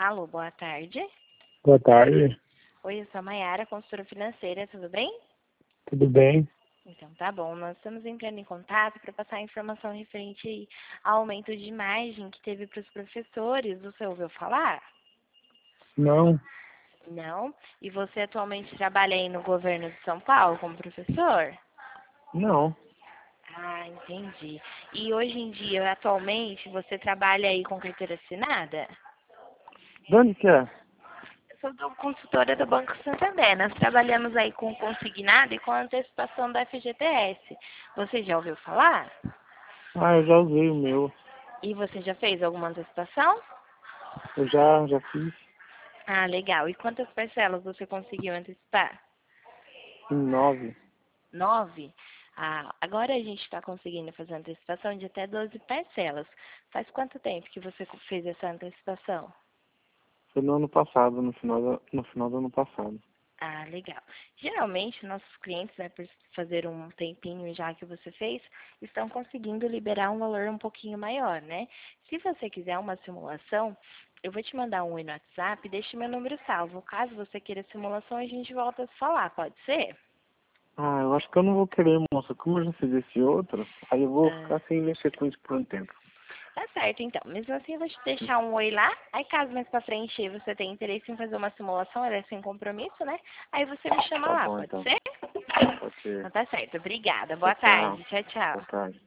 Alô, boa tarde. Boa tarde, Oi, eu sou a Mayara, consultora financeira, tudo bem? tudo bem? Então tá bom, nós estamos entrando em contato para passar informação referente aí ao aumento de margem que teve para os professores. Você ouviu falar? Não, Não? E você atualmente trabalha aí no governo de São Paulo como professor? não. Ah, entendi. E hoje em dia, atualmente, você trabalha aí com carteira assinada? De onde que é? Eu sou consultora do Banco Santander. Nós trabalhamos aí com consignado e com antecipação da FGTS. Você já ouviu falar? Ah, eu já usei o meu. E você já fez alguma antecipação? Eu já fiz Ah, legal. E quantas parcelas você conseguiu antecipar? em 9. 9? Ah, agora a gente está conseguindo fazer antecipação de até 12 parcelas. Faz quanto tempo que você fez essa antecipação? Foi no ano passado, no final do ano passado. Ah, legal. Geralmente, nossos clientes, né, por fazer um tempinho já que você fez, estão conseguindo liberar um valor um pouquinho maior, né? Se você quiser uma simulação, eu vou te mandar um oi no WhatsApp e deixe meu número salvo. Caso você queira simulação, a gente volta a se falar, pode ser? Ah, eu acho que eu não vou querer, moça. Como eu já fiz esse outro, aí eu vou Ah, ficar sem mexer com isso por um tempo. tá certo, então. Mesmo assim, eu vou te deixar um oi lá. Aí, caso mais pra frente você tenha interesse em fazer uma simulação, ela é sem compromisso, né? Aí você me chama Tá lá, bom, pode então. ser? Pode ser. Então tá certo. Obrigada. Tchau, Boa tchau. tarde. Tchau, tchau. Boa tarde.